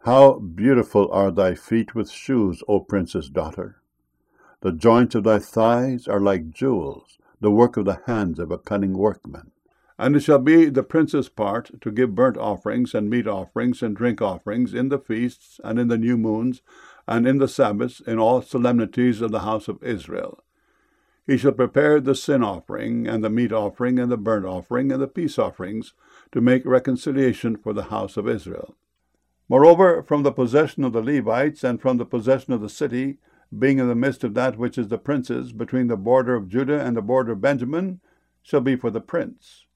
How beautiful are thy feet with shoes, O princess daughter! The joints of thy thighs are like jewels, the work of the hands of a cunning workman. And it shall be the prince's part to give burnt offerings and meat offerings and drink offerings in the feasts and in the new moons and in the Sabbaths, in all solemnities of the house of Israel. He shall prepare the sin offering and the meat offering and the burnt offering and the peace offerings to make reconciliation for the house of Israel. Moreover, from the possession of the Levites and from the possession of the city, being in the midst of that which is the prince's, between the border of Judah and the border of Benjamin, shall be for the prince.